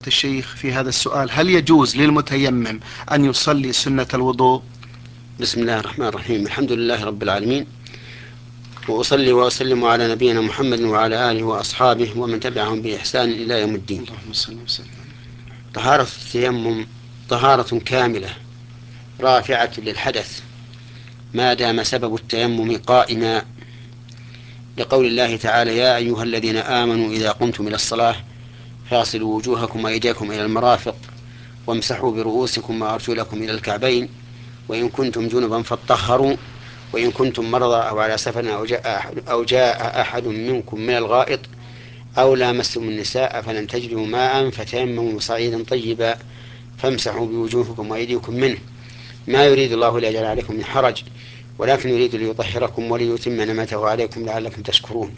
الشيخ في هذا السؤال: هل يجوز للمتيمم أن يصلي سنة الوضوء؟ بسم الله الرحمن الرحيم. الحمد لله رب العالمين، وأصلي وأسلم على نبينا محمد وعلى آله وأصحابه ومن تبعهم بإحسان إلى يوم الدين. اللهم صل وسلم. طهارة التيمم طهارة كاملة رافعة للحدث ما دام سبب التيمم قائما، لقول الله تعالى: يا أيها الذين آمنوا إذا قمتم إلى الصلاة فاغسلوا وجوهكم وأيديكم إلى المرافق وامسحوا برؤوسكم وأرجلكم إلى الكعبين وإن كنتم جنبا فاطهروا وإن كنتم مرضى أو على سفر أو جاء أحد منكم من الغائط أو لامستم النساء فلم تجدوا ماء فتيمموا صعيدا طيبا فامسحوا بوجوهكم وأيديكم منه ما يريد الله ليجعل عليكم من حرج ولكن يريد ليطهركم وليتم نعمته عليكم لعلكم تشكرون.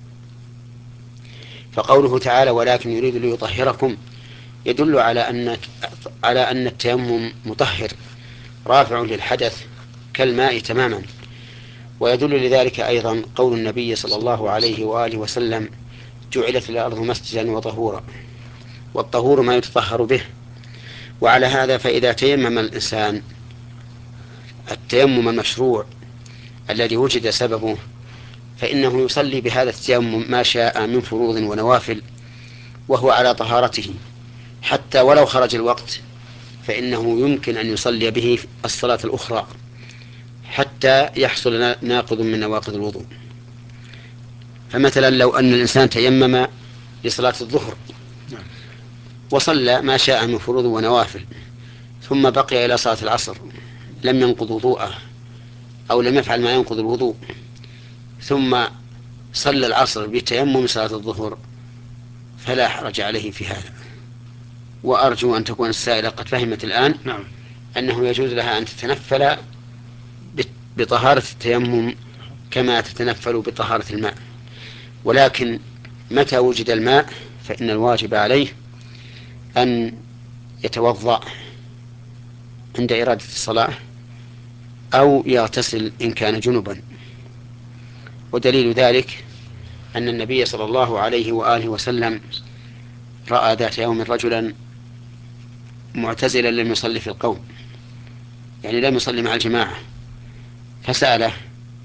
فقوله تعالى ولكن يريد ليطهركم يدل على أن التيمم مطهر رافع للحدث كالماء تماما. ويدل لذلك أيضا قول النبي صلى الله عليه وآله وسلم: جعلت الأرض مسجدا وطهورا، والطهور ما يتطهر به. وعلى هذا فإذا تيمم الإنسان التيمم المشروع الذي وجد سببه فإنه يصلي بهذا التيمم ما شاء من فروض ونوافل وهو على طهارته، حتى ولو خرج الوقت فإنه يمكن أن يصلي به الصلاة الأخرى حتى يحصل ناقض من نواقض الوضوء. فمثلا لو أن الإنسان تيمم لصلاة الظهر وصلى ما شاء من فروض ونوافل ثم بقي إلى صلاة العصر لم ينقض وضوءه أو لم يفعل ما ينقض الوضوء ثم صلى العصر بتيمم صلاة الظهر فلا حرج عليه في هذا. وأرجو أن تكون السائلة قد فهمت الآن أنه يجوز لها أن تتنفل بطهارة التيمم كما تتنفل بطهارة الماء، ولكن متى وجد الماء فإن الواجب عليه أن يتوضأ عند إرادة الصلاة أو يغتسل إن كان جنبا. ودليل ذلك أن النبي صلى الله عليه وآله وسلم رأى ذات يوم رجلا معتزلا لم يصلي في القوم، يعني لم يصلي مع الجماعة، فسأله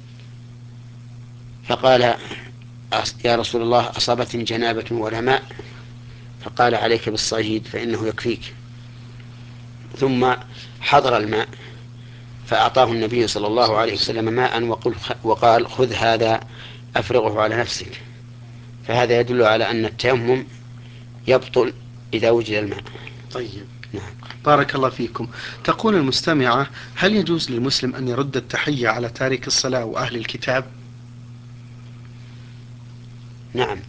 فقال: يا رسول الله أصابتني جنابة ولا ماء؟ فقال: عليك بالصعيد فإنه يكفيك. ثم حضر الماء فأعطاه النبي صلى الله عليه وسلم ماء وقال: خذ هذا أفرغه على نفسك. فهذا يدل على أن التيمم يبطل إذا وجد الماء. طيب، نعم، بارك الله فيكم. تقول المستمعة: هل يجوز للمسلم أن يرد التحية على تارك الصلاة وأهل الكتاب؟ نعم،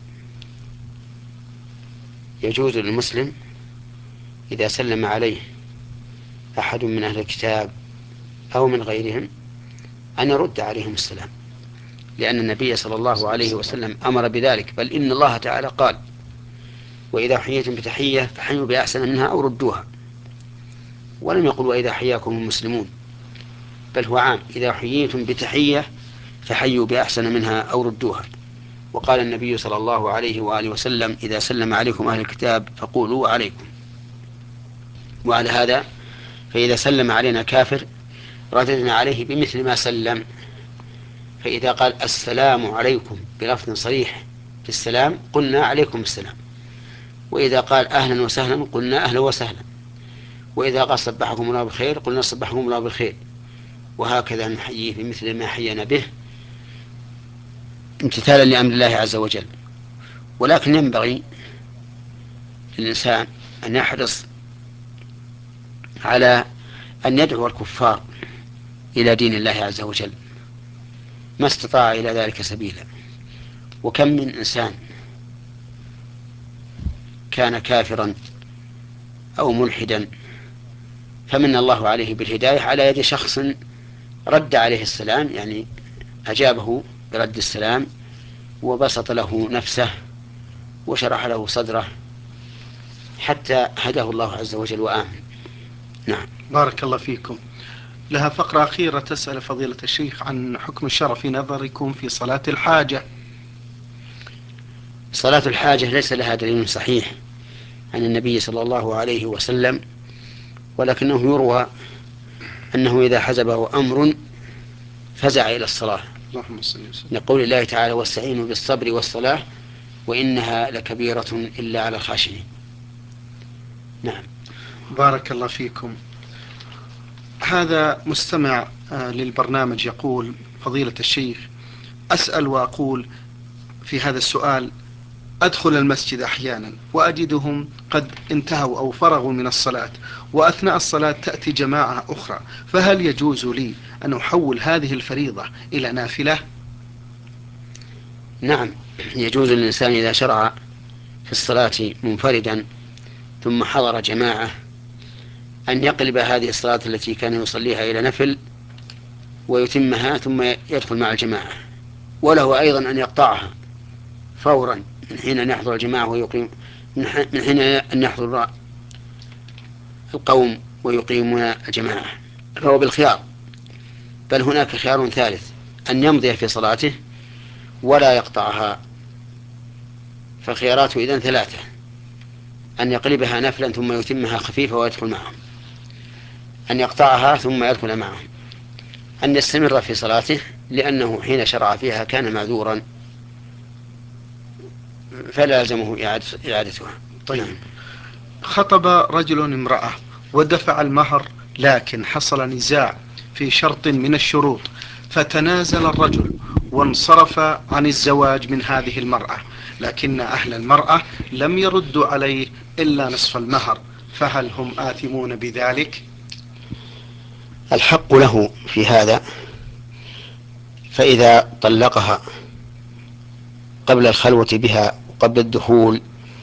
يجوز للمسلم إذا سلم عليه أحد من أهل الكتاب أو من غيرهم أن يرد عليهم السلام، لأن النبي صلى الله عليه وسلم أمر بذلك، بل إن الله تعالى قال: وإذا حييتم بتحية فحيوا بأحسن منها أو ردوها. ولم يقل وإذا حياكم المسلمون، بل هو عام: إذا حييتم بتحية فحيوا بأحسن منها أو ردوها. وقال النبي صلى الله عليه وآله وسلم: إذا سلم عليكم أهل الكتاب فقولوا عليكم. وعلى هذا فإذا سلم علينا كافر رددنا عليه بمثل ما سلم. فإذا قال السلام عليكم بلفظ صريح في السلام قلنا عليكم السلام، وإذا قال أهلا وسهلا قلنا أهلا وسهلا، وإذا قال صبحكم الله بالخير قلنا صبحكم الله بالخير، وهكذا نحييه بمثل ما حيينا به امتثالا لأمر الله عز وجل. ولكن ينبغي للإنسان أن يحرص على أن يدعو الكفار إلى دين الله عز وجل ما استطاع إلى ذلك سبيلا. وكم من إنسان كان كافرا أو ملحدا فمن الله عليه بالهداية على يد شخص رد عليه السلام، يعني أجابه برد السلام وبسط له نفسه وشرح له صدره حتى هداه الله عز وجل وآمن. نعم، بارك الله فيكم. لها فقرة أخيرة تسأل فضيلة الشيخ عن حكم الشرع في نظركم في صلاة الحاجة. صلاة الحاجة ليس لها دليل صحيح عن النبي صلى الله عليه وسلم، ولكنه يروى أنه إذا حزبه أمر فزع إلى الصلاة، اللهم صل وسلم. لقول الله تعالى: واستعينوا بالصبر والصلاة وإنها لكبيرة إلا على الخاشعين. نعم. بارك الله فيكم. هذا مستمع للبرنامج يقول: فضيلة الشيخ، أسأل وأقول في هذا السؤال: أدخل المسجد أحيانا وأجدهم قد انتهوا أو فرغوا من الصلاة، وأثناء الصلاة تأتي جماعة أخرى، فهل يجوز لي أن أحول هذه الفريضة إلى نافلة؟ نعم، يجوز للإنسان إذا شرع في الصلاة منفردا ثم حضر جماعة أن يقلب هذه الصلاة التي كان يصليها إلى نفل ويتمها ثم يدخل مع الجماعة، وله أيضا أن يقطعها فورا من حين أن يحضر الجماعة ويقيم، من حين أن يحضر القوم ويقيمون الجماعة، فهو بالخيار. بل هناك خيار ثالث: أن يمضي في صلاته ولا يقطعها. فخياراته إذن ثلاثة: أن يقلبها نفلا ثم يتمها خفيفة ويدخل معهم، أن يقطعها ثم يدخل معهم، أن يستمر في صلاته لأنه حين شرع فيها كان معذورا فلا يلزمه إعادتها. طيب. نعم. خطب رجل امرأة ودفع المهر، لكن حصل نزاع في شرط من الشروط، فتنازل الرجل وانصرف عن الزواج من هذه المرأة، لكن أهل المرأة لم يردوا عليه إلا نصف المهر، فهل هم آثمون بذلك؟ الحق له في هذا، فإذا طلقها قبل الخلوة بها وقبل الدخول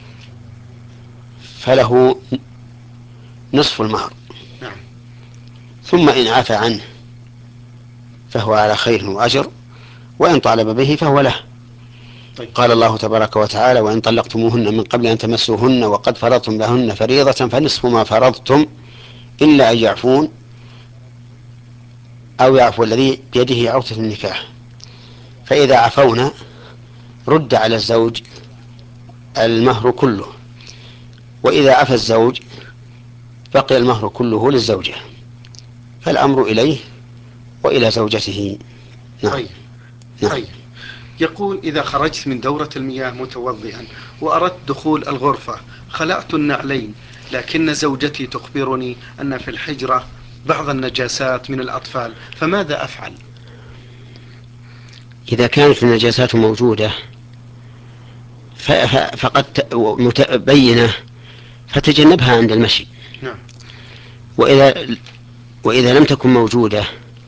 فله نصف المهر، نعم. ثم إن عفى عنه فهو على خير وأجر، وإن طالب به فهو له. طيب. قال الله تبارك وتعالى: وإن طلقتموهن من قبل أن تمسوهن وقد فرضتم لهن فريضة فنصف ما فرضتم إلا أن يعفون أو يعفو الذي بيده عقدة النكاح. فإذا عفونا رد على الزوج المهر كله، وإذا عفى الزوج بقي المهر كله للزوجة، فالأمر إليه وإلى زوجته. نعم. طيب. نعم. طيب. يقول: إذا خرجت من دورة المياه متوضئا وأردت دخول الغرفة، خلعت النعلين، لكن زوجتي تخبرني أن في الحجرة بعض النجاسات من الأطفال، فماذا أفعل؟ إذا كانت النجاسات موجودة فقد متبينة فتجنبها عند المشي. نعم. وإذا وإذا لم تكن موجودة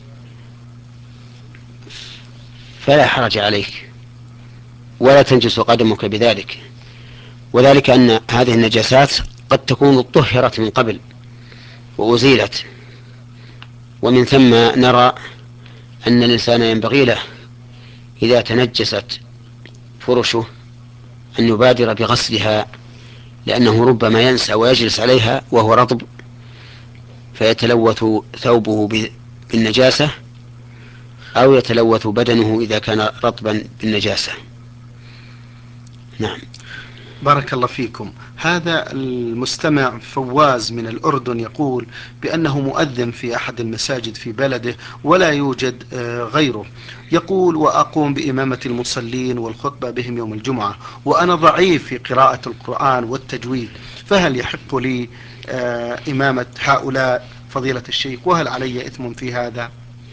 فلا حرج عليك ولا تنجس قدمك بذلك، وذلك أن هذه النجاسات قد تكون طهرت من قبل وأزيلت، ومن ثم نرى أن الإنسان ينبغي له إذا تنجست فرشه أن يبادر بغسلها، لأنه ربما ينسى ويجلس عليها وهو رطب فيتلوث ثوبه بالنجاسة، أو يتلوث بدنه إذا كان رطبا بالنجاسة. نعم. بارك الله فيكم. هذا المستمع فواز من الأردن يقول بأنه مؤذن في أحد المساجد في بلده ولا يوجد غيره. يقول: وأقوم بإمامة المصلين والخطبة بهم يوم الجمعة، وأنا ضعيف في قراءة القرآن والتجويد، فهل يحق لي إمامة هؤلاء فضيلة الشيخ؟ وهل علي إثم في هذا؟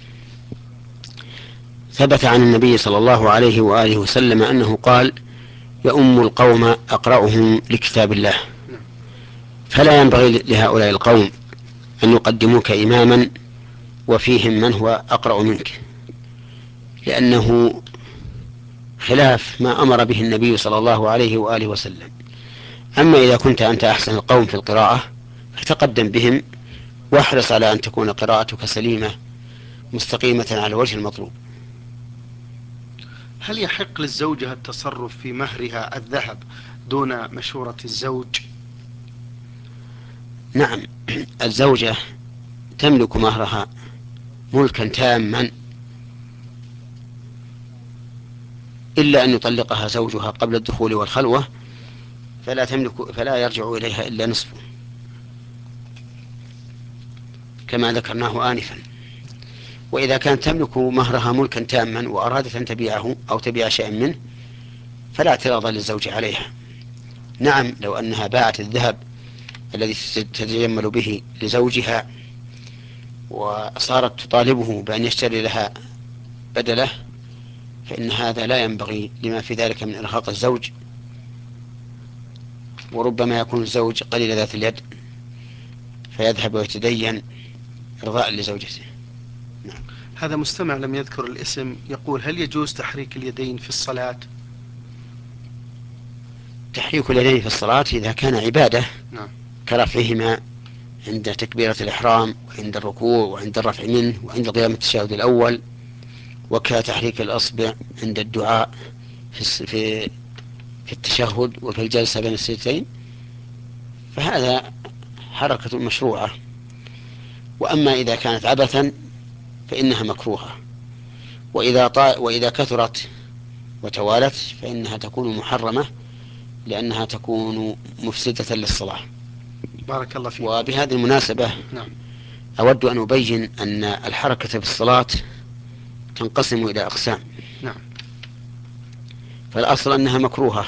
ثبت عن النبي صلى الله عليه وآله وسلم أنه قال: يؤم القوم أقرأهم لكتاب الله. فلا ينبغي لهؤلاء القوم أن يقدموك إماما وفيهم من هو أقرأ منك، لأنه خلاف ما أمر به النبي صلى الله عليه وآله وسلم. أما إذا كنت أنت أحسن القوم في القراءة فتقدم بهم، واحرص على أن تكون قراءتك سليمة مستقيمة على الوجه المطلوب. هل يحق للزوجة التصرف في مهرها الذهب دون مشورة الزوج؟ نعم، الزوجة تملك مهرها ملكا تاما، إلا أن يطلقها زوجها قبل الدخول والخلوة فلا يرجع إليها إلا نصفه كما ذكرناه آنفا. وإذا كانت تملك مهرها ملكا تاما وأرادت أن تبيعه أو تبيع شيئا منه فلا اعتراض للزوج عليها. نعم، لو أنها باعت الذهب الذي تتجمل به لزوجها وصارت تطالبه بأن يشتري لها بدله فإن هذا لا ينبغي لما في ذلك من إرهاق الزوج، وربما يكون الزوج قليل ذات اليد فيذهب ويتدين إرضاء لزوجته. نعم. هذا مستمع لم يذكر الاسم يقول: هل يجوز تحريك اليدين في الصلاة؟ تحريك اليدين في الصلاة إذا كان عبادة نعم. كرفعهما عند تكبيرة الإحرام وعند الركوع وعند الرفع منه وعند قيام التشهد الأول، وكتحريك الأصبع عند الدعاء في التشهد وفي الجلسة بين السجدتين، فهذا حركة مشروعة. وأما إذا كانت عبثا فإنها مكروهة، وإذا كثرت وتوالت فإنها تكون محرمة لأنها تكون مفسدة للصلاة. بارك الله فيكم. وبهذه المناسبة نعم. أود أن أبين أن الحركة في الصلاة تنقسم إلى أقسام. نعم. فالأصل أنها مكروهة،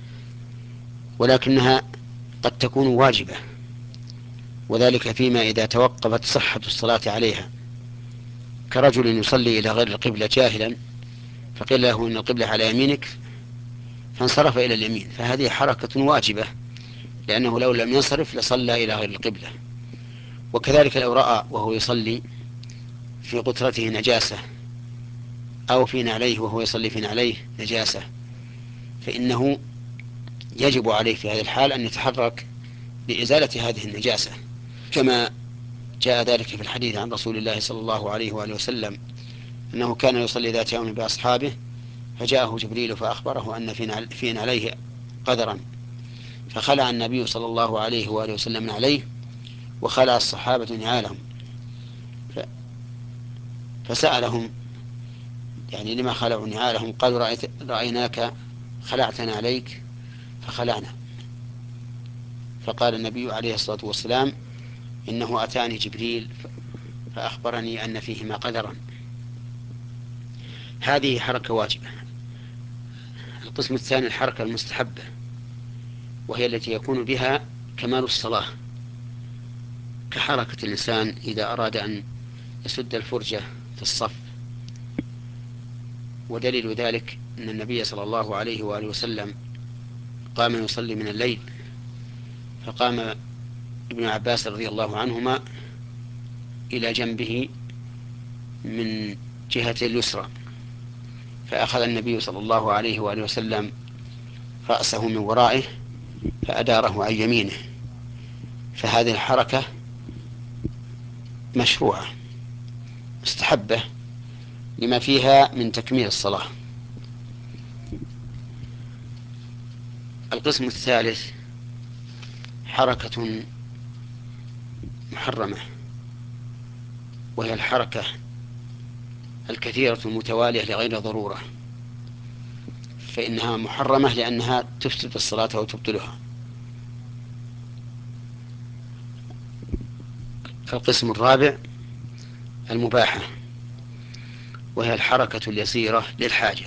ولكنها قد تكون واجبة، وذلك فيما إذا توقفت صحة الصلاة عليها، كرجل يصلي إلى غير القبلة جاهلا فقيل له إن القبلة على يمينك فانصرف إلى اليمين، فهذه حركة واجبة لأنه لو لم ينصرف لصلى إلى غير القبلة. وكذلك لو رأى وهو يصلي في قطرته نجاسة أو في نعليه وهو يصلي في نعليه نجاسة فإنه يجب عليه في هذه الحال أن يتحرك لإزالة هذه النجاسة، كما جاء ذلك في الحديث عن رسول الله صلى الله عليه وآله وسلم أنه كان يصلي ذات يوم بأصحابه فجاءه جبريل فأخبره أن في نعليه قدرا، فخلع النبي صلى الله عليه وآله وسلم نعليه وخلع الصحابة نعالهم، فسألهم يعني لما خلعوا نعالهم؟ قالوا رأيناك خلعت نعليك فخلعنا. فقال النبي عليه الصلاة والسلام إنه أتاني جبريل فأخبرني أن فيهما قدرا. هذه حركة واجبة. القسم الثاني الحركة المستحبة، وهي التي يكون بها كمال الصلاة، كحركة الإنسان إذا أراد أن يسد الفرجة في الصف. ودليل ذلك أن النبي صلى الله عليه وآله وسلم قام يصلي من الليل فقام ابن عباس رضي الله عنهما إلى جنبه من جهة اليسرى، فأخذ النبي صلى الله عليه وآله وسلم رأسه من ورائه فأداره عن يمينه، فهذه الحركة مشروعة مستحبة لما فيها من تكميل الصلاة. القسم الثالث حركة محرمة، وهي الحركة الكثيرة المتوالية لغير ضرورة، فإنها محرمة لأنها تفسد الصلاة وتبطلها. القسم الرابع المباحة، وهي الحركة اليسيرة للحاجة،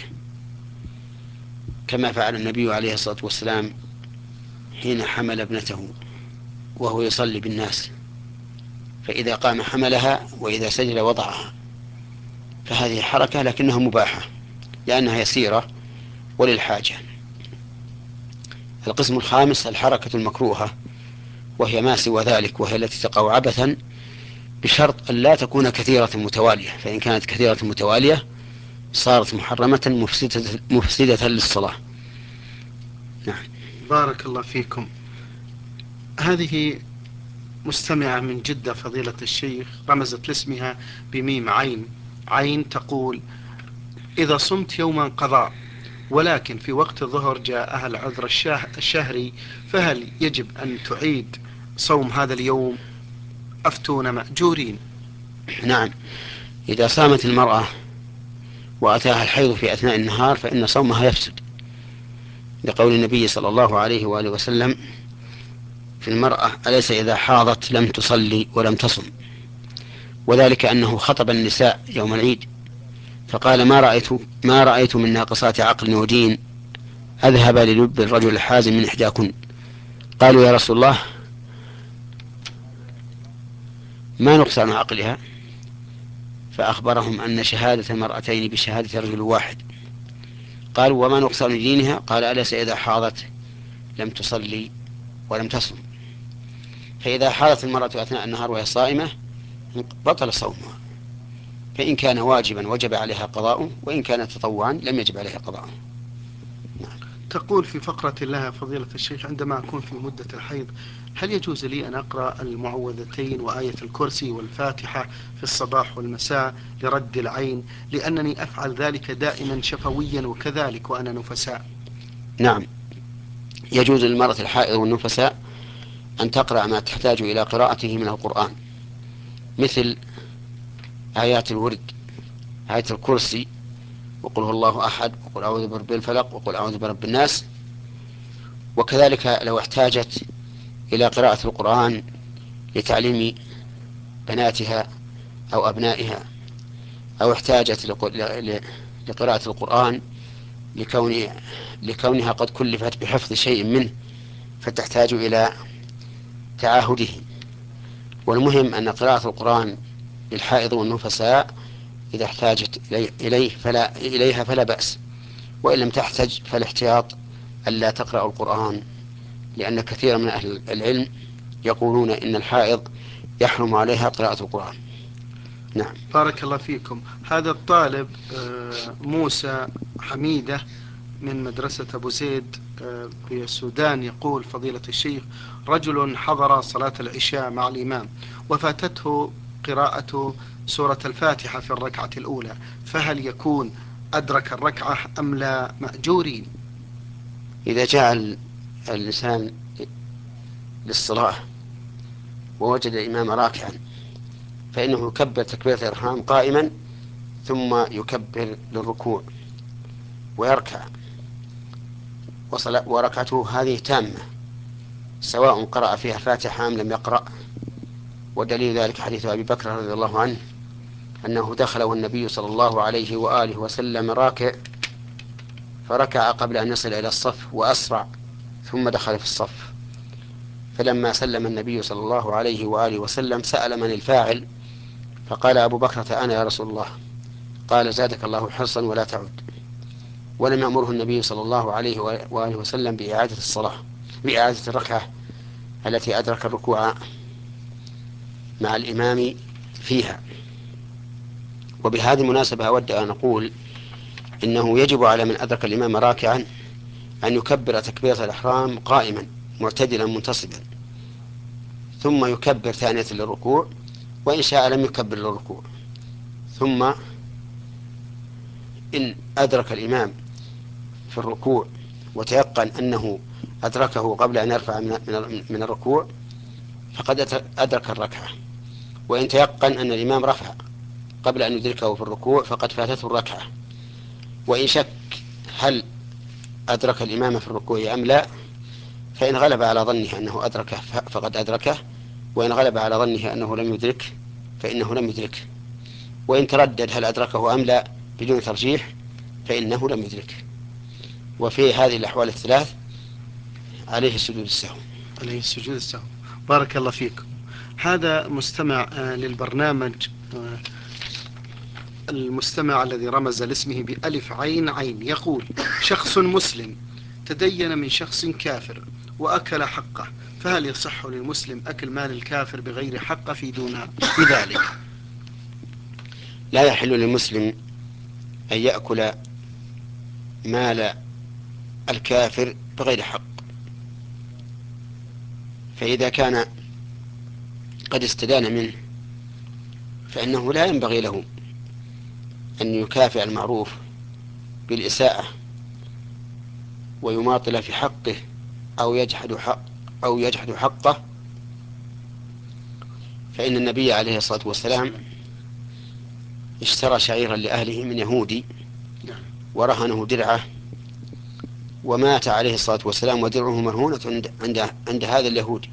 كما فعل النبي عليه الصلاة والسلام حين حمل ابنته وهو يصلي بالناس، فإذا قام حملها وإذا سجد وضعها، فهذه حركة لكنها مباحة لأنها يسيرة وللحاجة. القسم الخامس الحركة المكروهة، وهي ما سوى ذلك، وهي التي تقع عبثا بشرط أن لا تكون كثيرة متوالية، فإن كانت كثيرة متوالية صارت محرمة مفسدة للصلاة. نعم. بارك الله فيكم. هذه مستمعة من جدة فضيلة الشيخ رمزت لاسمها بميم عين عين، تقول: إذا صمت يوما قضاء ولكن في وقت الظهر جاءها العذر الشهري، فهل يجب أن تعيد صوم هذا اليوم؟ أفتون مأجورين. نعم، إذا صامت المرأة وأتاها الحيض في أثناء النهار فإن صومها يفسد، لقول النبي صلى الله عليه وآله وسلم في المرأة: أليس إذا حاضت لم تصلي ولم تصم؟ وذلك أنه خطب النساء يوم العيد فقال: ما رأيت من ناقصات عقل ودين أذهب للب الرجل الحازم من إحداكن. قالوا: يا رسول الله، ما نقصان عقلها؟ فأخبرهم أن شهادة المرأتين بشهادة رجل واحد. قالوا: وما نقصان دينها؟ قال: أليس إذا حاضت لم تصلي ولم تصم؟ فإذا حاضت المرأة أثناء النهار وهي صائمة بطل صومها، فإن كان واجبا وجب عليها قضاؤه، وإن كان تطوعا لم يجب عليها قضاؤه. تقول في فقرة لها فضيلة الشيخ: عندما أكون في مدة الحيض هل يجوز لي أن أقرأ المعوذتين وآية الكرسي والفاتحة في الصباح والمساء لرد العين، لأنني أفعل ذلك دائما شفويا وكذلك وأنا نفساء؟ نعم، يجوز للمرأة الحائض والنفساء أن تقرأ ما تحتاج إلى قراءته من القرآن، مثل آيات الورد، آية الكرسي، وقل هو الله أحد، وقل أعوذ برب الفلق، وقل أعوذ برب الناس. وكذلك لو احتاجت إلى قراءة القرآن لتعليم بناتها أو أبنائها، أو احتاجت لقراءة القرآن لكونها قد كلفت بحفظ شيء منه فتحتاج إلى تعاهده. والمهم أن قراءة القرآن للحائض والنفساء إذا احتاجت إليها فلا بأس، وإن لم تحتج فالاحتياط ألا تقرأ القرآن، لأن كثيرا من أهل العلم يقولون إن الحائض يحرم عليها قراءة القرآن. نعم. بارك الله فيكم. هذا الطالب موسى حميدة من مدرسة أبو زيد في السودان يقول: فضيلة الشيخ، رجل حضر صلاة العشاء مع الإمام وفاتته قراءة سورة الفاتحة في الركعة الأولى، فهل يكون أدرك الركعة أم لا مأجورين؟ إذا جاء الإنسان للصلاة ووجد الإمام راكعا فإنه يكبر تكبيرة الإحرام قائما، ثم يكبر للركوع ويركع، وركعته هذه تامة سواء قرأ فيها الفاتحة أم لم يقرأ. ودليل ذلك حديث أبي بكر رضي الله عنه أنه دخل والنبي صلى الله عليه وآله وسلم راكع، فركع قبل أن يصل إلى الصف وأسرع، ثم دخل في الصف. فلما سلم النبي صلى الله عليه وآله وسلم سأل من الفاعل، فقال أبو بكرة: أنا يا رسول الله. قال: زادك الله حرصا ولا تعد. ولم يأمره النبي صلى الله عليه وآله وسلم بإعادة الصلاة، بإعادة الركعة التي أدرك الركوع مع الإمام فيها. وبهذه المناسبة أود أن أقول إنه يجب على من أدرك الإمام راكعا أن يكبر تكبيرة الإحرام قائما معتدلا منتصبا، ثم يكبر ثانية للركوع، وإن شاء لم يكبر للركوع. ثم إن أدرك الإمام في الركوع وتيقن أنه أدركه قبل أن يرفع من الركوع فقد أدرك الركعة، وإن تيقن أن الإمام رفع قبل أن يدركه في الركوع فقد فاتته الركعة. وإن شك هل أدرك الإمام في الركوع أم لا، فإن غلب على ظنه أنه أدركه فقد أدركه، وإن غلب على ظنه أنه لم يدرك فإنه لم يدركه، وإن تردد هل أدركه أم لا بدون ترجيح فإنه لم يدركه. وفي هذه الأحوال الثلاث عليه سجود السهو. عليه السجود السهو. بارك الله فيكم. هذا مستمع للبرنامج، المستمع الذي رمز لاسمه بألف عين عين، يقول: شخص مسلم تدين من شخص كافر وأكل حقه، فهل يصح للمسلم أكل مال الكافر بغير حق في دون بذلك؟ لا يحل للمسلم أن يأكل مال الكافر بغير حق، فإذا كان قد استدان منه فإنه لا ينبغي له أن يكافئ المعروف بالإساءة ويماطل في حقه أو يجحد حقه. فإن النبي عليه الصلاة والسلام اشترى شعيرا لأهله من يهودي ورهنه درعه ومات عليه الصلاة والسلام ودرعه مرهونة عند هذا اليهودي،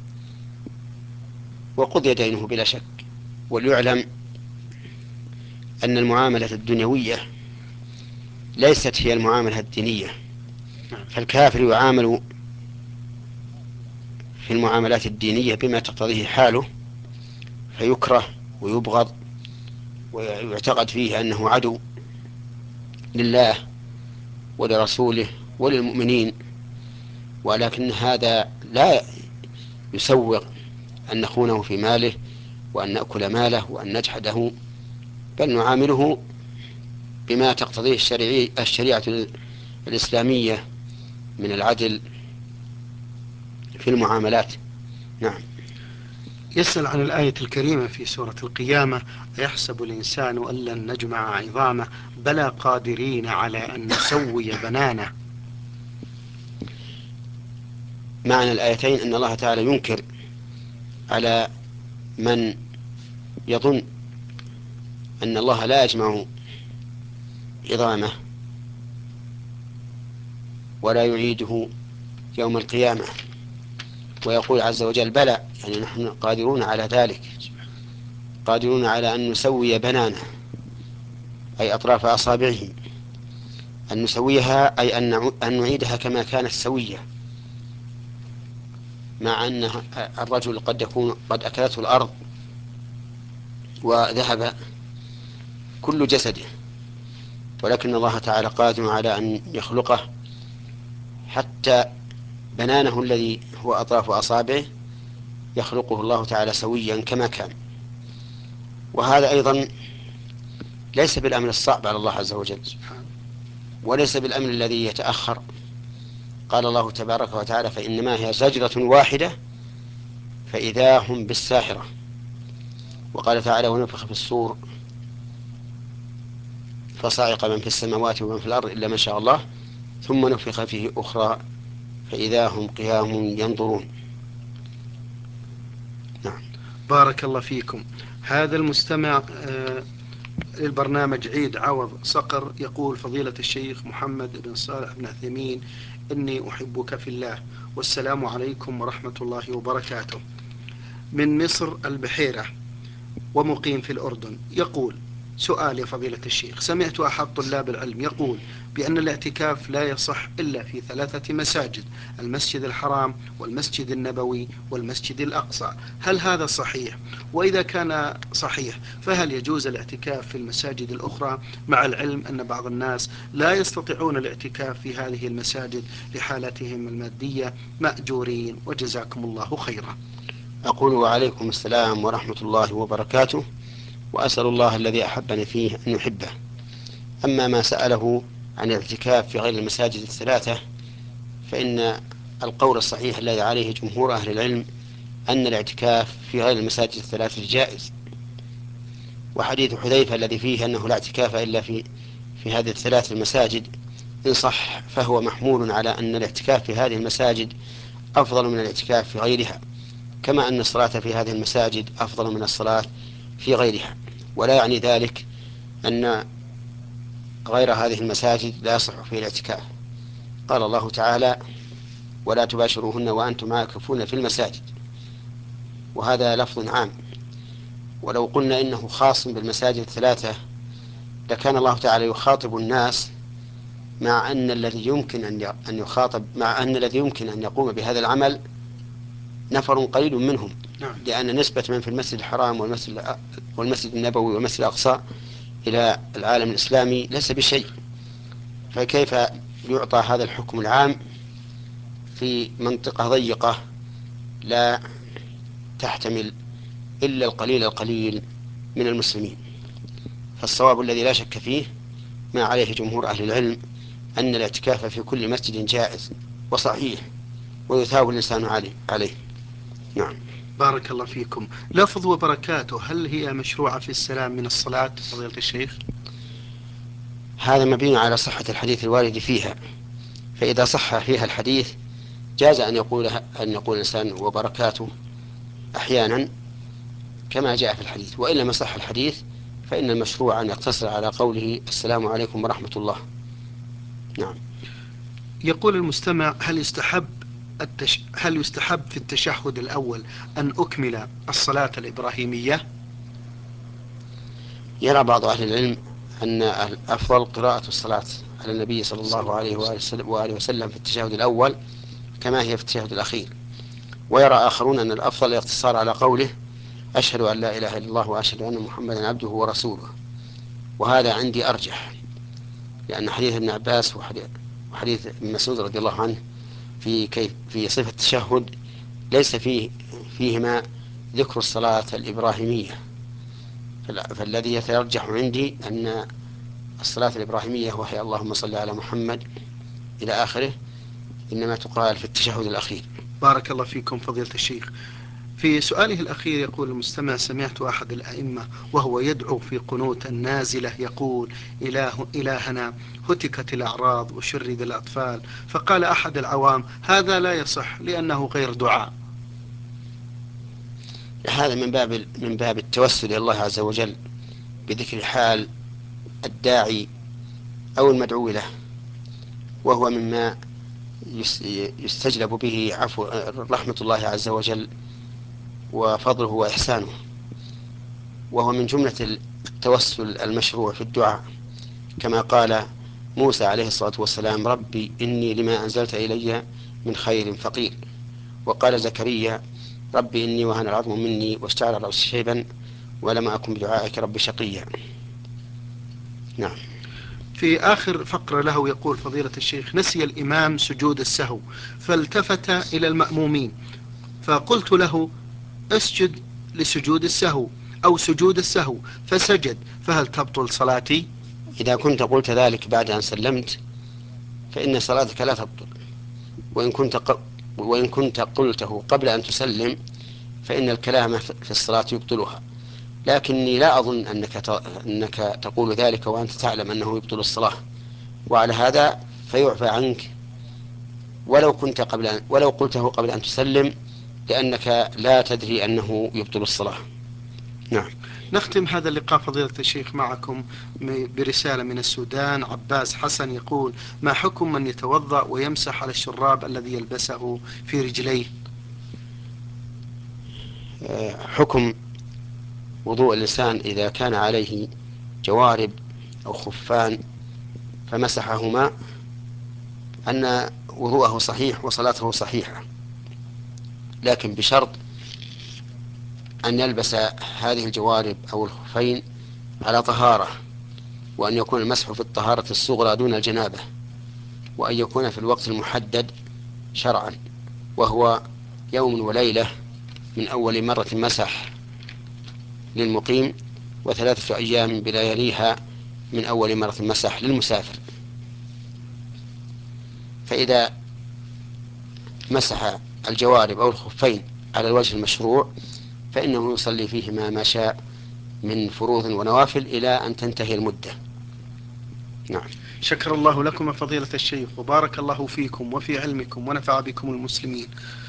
وقضي دينه بلا شك. وليعلم أن المعاملة الدنيوية ليست هي المعاملة الدينية، فالكافر يعامل في المعاملات الدينية بما تقتضيه حاله، فيكره ويبغض ويعتقد فيه أنه عدو لله ولرسوله وللمؤمنين، ولكن هذا لا يسوغ أن نخونه في ماله وأن نأكل ماله وأن نجحده، بل نعامله بما تقتضيه الشريعة الإسلامية من العدل في المعاملات. نعم. يسأل عن الآية الكريمة في سورة القيامة: أيحسب الإنسان أن لن نجمع عظامه بلى قادرين على أن نسوي بنانه. معنى الآيتين أن الله تعالى ينكر على من يظن أن الله لا يجمع عظامه ولا يعيده يوم القيامة، ويقول عز وجل: بلى، يعني نحن قادرون على ذلك، قادرون على أن نسوي بنانه، أي أطراف أصابعه، أن نسويها أي أن نعيدها كما كانت سوية، مع أن الرجل قد يكون قد أكلته الأرض وذهب كل جسده، ولكن الله تعالى قادر على أن يخلقه حتى بنانه الذي هو أطراف أصابعه يخلقه الله تعالى سويا كما كان. وهذا أيضا ليس بالأمر الصعب على الله عز وجل، وليس بالأمر الذي يتأخر. قال الله تبارك وتعالى: فإنما هي زجرة واحدة فإذا هم بالساحرة. وقال تعالى: ونفخ في الصور فصعق من في السماوات ومن في الأرض إلا ما شاء الله ثم نفخ فيه أخرى فإذا هم قيام ينظرون. نعم. بارك الله فيكم. هذا المستمع للبرنامج عيد عوض صقر يقول: فضيلة الشيخ محمد بن صالح بن عثيمين، إني أحبك في الله، والسلام عليكم ورحمة الله وبركاته. من مصر البحيرة ومقيم في الأردن. يقول: سؤال يا فضيلة الشيخ، سمعت أحد طلاب العلم يقول بأن الاعتكاف لا يصح إلا في 3 مساجد: المسجد الحرام والمسجد النبوي والمسجد الأقصى. هل هذا صحيح؟ وإذا كان صحيح فهل يجوز الاعتكاف في المساجد الأخرى، مع العلم أن بعض الناس لا يستطيعون الاعتكاف في هذه المساجد لحالتهم المادية مأجورين؟ وجزاكم الله خيرا. أقول: وعليكم السلام ورحمة الله وبركاته، وأسأل الله الذي أحبني فيه أن يحبه. أما ما سأله عن الاعتكاف في غير المساجد الثلاثة، فإن القول الصحيح الذي عليه جمهور أهل العلم أن الاعتكاف في غير المساجد الثلاثة جائز. وحديث حذيفة الذي فيه أنه لا اعتكاف إلا في هذه ال3 المساجد إن صح فهو محمول على أن الاعتكاف في هذه المساجد أفضل من الاعتكاف في غيرها، كما أن الصلاة في هذه المساجد أفضل من الصلاة في غيرها. ولا يعني ذلك أن غير هذه المساجد لا يصح فيه الاعتكاف. قال الله تعالى: ولا تباشروهن وأنتم عاكفون في المساجد، وهذا لفظ عام. ولو قلنا إنه خاص بالمساجد الثلاثة لكان الله تعالى يخاطب الناس، مع أن الذي يمكن أن يخاطب، مع أن الذي يمكن أن يقوم بهذا العمل نفر قليل منهم، لأن نسبة من في المسجد الحرام والمسجد النبوي والمسجد الأقصى إلى العالم الإسلامي ليس بشيء، فكيف يعطى هذا الحكم العام في منطقة ضيقة لا تحتمل إلا القليل القليل من المسلمين؟ فالصواب الذي لا شك فيه ما عليه جمهور أهل العلم أن الاعتكاف في كل مسجد جائز وصحيح ويثاب الإنسان عليه. نعم. بارك الله فيكم. لفظ وبركاته هل هي مشروعة في السلام من الصلاة فضيلة الشيخ؟ هذا مبني على صحة الحديث الوارد فيها، فإذا صح فيها الحديث جاز أن يقول الإنسان وبركاته أحيانا كما جاء في الحديث، وإن لم يصح الحديث فإن المشروع أن يقتصر على قوله: السلام عليكم ورحمة الله. نعم. يقول المستمع: هل يستحب في التشهد الأول أن أكمل الصلاة الإبراهيمية؟ يرى بعض أهل العلم أن الأفضل قراءة الصلاة على النبي صلى الله عليه وآله وسلم في التشهد الأول كما هي في التشهد الأخير، ويرى آخرون أن الأفضل الاقتصار على قوله أشهد أن لا إله إلا الله وأشهد أن محمدا عبده ورسوله، وهذا عندي أرجح، لأن حديث ابن عباس وحديث ابن مسعود رضي الله عنه في صفة التشهد ليس فيهما ذكر الصلاة الإبراهيمية، فالذي يترجح عندي أن الصلاة الإبراهيمية وهي اللهم صل على محمد إلى آخره إنما تقال في التشهد الأخير. بارك الله فيكم فضيلة الشيخ. في سؤاله الأخير يقول المستمع: سمعت أحد الأئمة وهو يدعو في قنوت النازلة يقول: إلهنا هتكت الأعراض وشرد الأطفال، فقال أحد العوام: هذا لا يصح لأنه غير دعاء. هذا من باب التوسل إلى الله عز وجل بذكر حال الداعي أو المدعو له، وهو مما يستجلب به رحمة الله عز وجل وفضله وإحسانه، وهو من جملة التوسل المشروع في الدعاء، كما قال موسى عليه الصلاة والسلام: ربي إني لما أنزلت إلي من خير فقير. وقال زكريا: ربي إني وهن العظم مني واشتعل الرأس شيبا ولم أكن بدعائك ربي شقيا. نعم. في آخر فقرة له يقول فضيلة الشيخ: نسي الإمام سجود السهو فالتفت إلى المأمومين فقلت له: اسجد لسجود السهو أو سجود السهو، فسجد، فهل تبطل صلاتي؟ إذا كنت قلت ذلك بعد أن سلمت فإن صلاتك لا تبطل، وإن كنت قلته قبل أن تسلم فإن الكلام في الصلاة يبطلها، لكني لا أظن أنك تقول ذلك وأنت تعلم أنه يبطل الصلاة، وعلى هذا فيعفى عنك ولو قلته قبل أن تسلم، لأنك لا تدري أنه يبطل الصلاة. نعم. نختم هذا اللقاء فضيلة الشيخ معكم برسالة من السودان. عباس حسن يقول: ما حكم من يتوضأ ويمسح على الشراب الذي يلبسه في رجليه؟ حكم وضوء الإنسان إذا كان عليه جوارب أو خفان فمسحهما أن وضوءه صحيح وصلاته صحيحة، لكن بشرط أن يلبس هذه الجوارب أو الخفين على طهارة، وأن يكون المسح في الطهارة الصغرى دون الجنابة، وأن يكون في الوقت المحدد شرعا، وهو يوم وليلة من أول مرة مسح للمقيم، وثلاثة أيام بلياليها من أول مرة مسح للمسافر. فإذا مسح الجوارب أو الخفين على الوجه المشروع فإنه يصلي فيهما ما شاء من فروض ونوافل إلى أن تنتهي المدة. نعم. شكر الله لكم فضيلة الشيخ، وبارك الله فيكم وفي علمكم ونفع بكم المسلمين.